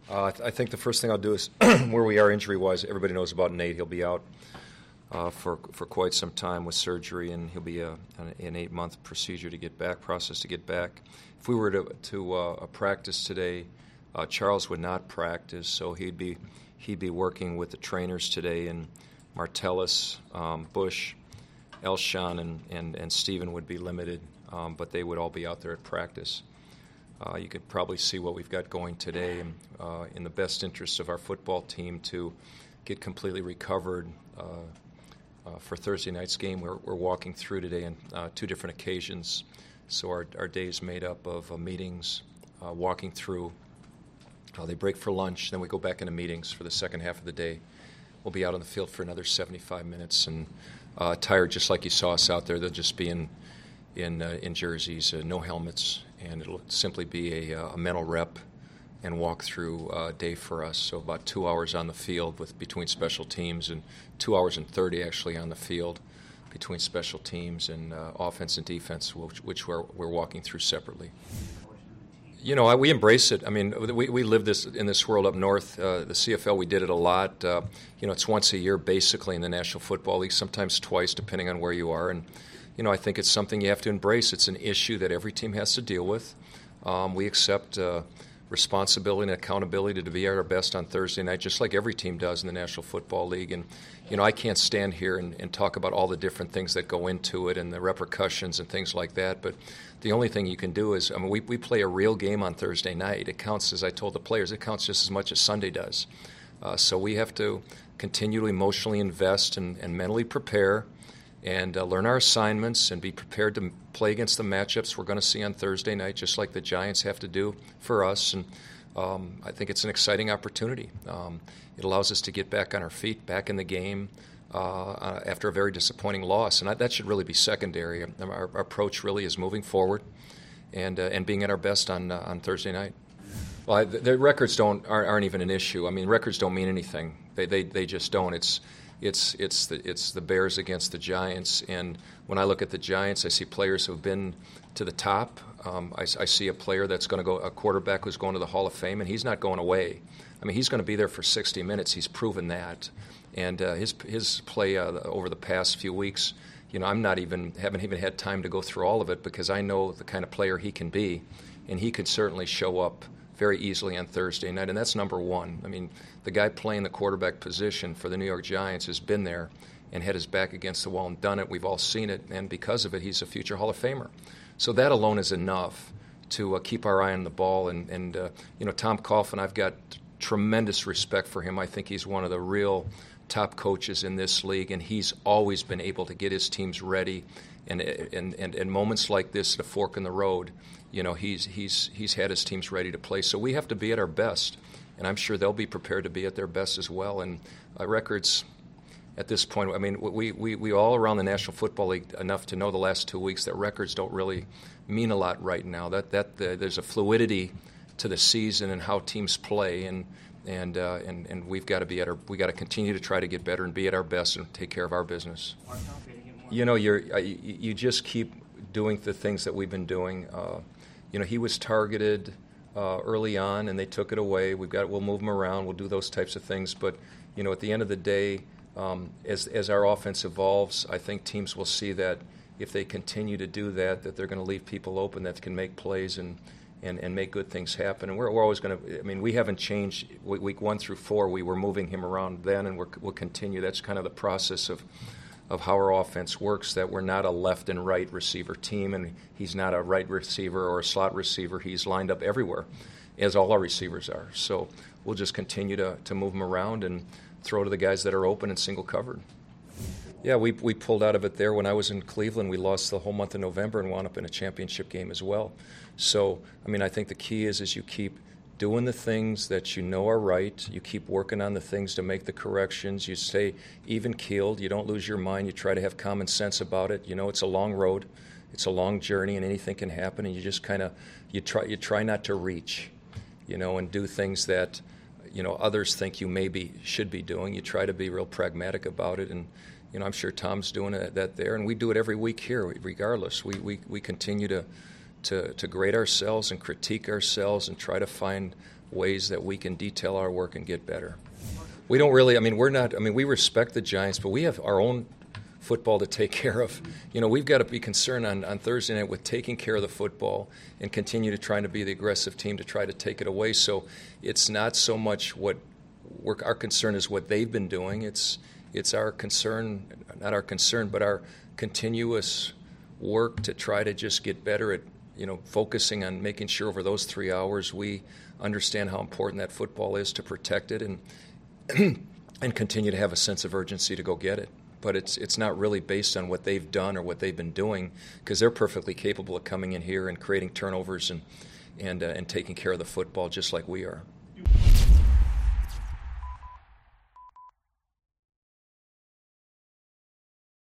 I think the first thing I'll do is where we are injury-wise. Everybody knows about Nate. He'll be out for quite some time with surgery, and he'll be an 8-month procedure to get back, process to get back. If we were to practice today, Charles would not practice, so he'd be working with the trainers today, and Martellus, Bush, Elshon, and Steven would be limited, but they would all be out there at practice. You could probably see what we've got going today, and in the best interest of our football team to get completely recovered for Thursday night's game. We're walking through today on 2 different occasions, so our day is made up of meetings, walking through. They break for lunch, then we go back into meetings for the second half of the day. We'll be out on the field for another 75 minutes, and tired just like you saw us out there. They'll just be in jerseys, no helmets, and it'll simply be a mental rep and walk through day for us. So about 2 hours on the field between special teams, and 2 hours and 30 actually on the field between special teams and offense and defense, which we're walking through separately. You know, we embrace it. I mean, we live this in this world up north. The CFL, we did it a lot. It's once a year basically in the National Football League, sometimes twice depending on where you are. And I think it's something you have to embrace. It's an issue that every team has to deal with. We accept responsibility and accountability to be at our best on Thursday night, just like every team does in the National Football League. And, I can't stand here and talk about all the different things that go into it and the repercussions and things like that. But the only thing you can do is, we play a real game on Thursday night. It counts, as I told the players, it counts just as much as Sunday does. So we have to continue to emotionally invest and mentally prepare and learn our assignments and be prepared to play against the matchups we're going to see on Thursday night, just like the Giants have to do for us. And I think it's an exciting opportunity. It allows us to get back on our feet, back in the game after a very disappointing loss. And that should really be secondary. Our approach really is moving forward and being at our best on Thursday night. Well, the records aren't even an issue. I mean, records don't mean anything. They just don't. It's the Bears against the Giants, and when I look at the Giants, I see players who've been to the top. I see a player that's going to go, a quarterback who's going to the Hall of Fame, and he's not going away. I mean, he's going to be there for 60 minutes. He's proven that, and his play over the past few weeks, haven't even had time to go through all of it because I know the kind of player he can be, and he could certainly show up very easily on Thursday night, and that's number one. I mean, the guy playing the quarterback position for the New York Giants has been there and had his back against the wall and done it. We've all seen it, and because of it, he's a future Hall of Famer. So that alone is enough to keep our eye on the ball. And Tom Coughlin, I've got tremendous respect for him. I think he's one of the real top coaches in this league, and he's always been able to get his teams ready. And in moments like this, the fork in the road, he's had his teams ready to play. So we have to be at our best, and I'm sure they'll be prepared to be at their best as well. And records at this point, I mean, we all around the National Football League enough to know the last 2 weeks that records don't really mean a lot right now. That there's a fluidity to the season and how teams play, and we've got to we got to continue to try to get better and be at our best and take care of our business. You just keep doing the things that we've been doing. He was targeted early on, and they took it away. We'll move him around. We'll do those types of things. But at the end of the day, as our offense evolves, I think teams will see that if they continue to do that they're going to leave people open that can make plays and make good things happen. And we're always going to. I mean, we haven't changed. Week 1 through 4, we were moving him around then, and we'll continue. That's kind of the process of how our offense works, that we're not a left and right receiver team, and he's not a right receiver or a slot receiver. He's lined up everywhere, as all our receivers are. So we'll just continue to move him around and throw to the guys that are open and single covered. Yeah, we pulled out of it there. When I was in Cleveland, we lost the whole month of November and wound up in a championship game as well. So, I mean, I think the key is you keep doing the things that you know are right. You keep working on the things to make the corrections. You stay even-keeled. You don't lose your mind. You try to have common sense about it. It's a long road. It's a long journey, and anything can happen. And you just kind of you try not to reach, and do things that others think you should be doing. You try to be real pragmatic about it, and I'm sure Tom's doing that there, and we do it every week here. Regardless, we continue to grade ourselves and critique ourselves and try to find ways that we can detail our work and get better. We don't really, we respect the Giants, but we have our own football to take care of. We've got to be concerned on Thursday night with taking care of the football and continue to try to be the aggressive team to try to take it away. So it's not so much our concern is what they've been doing. It's our concern, not our concern, but our continuous work to try to just get better at, focusing on making sure over those 3 hours we understand how important that football is, to protect it and and continue to have a sense of urgency to go get it. But it's not really based on what they've done or what they've been doing, because they're perfectly capable of coming in here and creating turnovers and taking care of the football just like we are.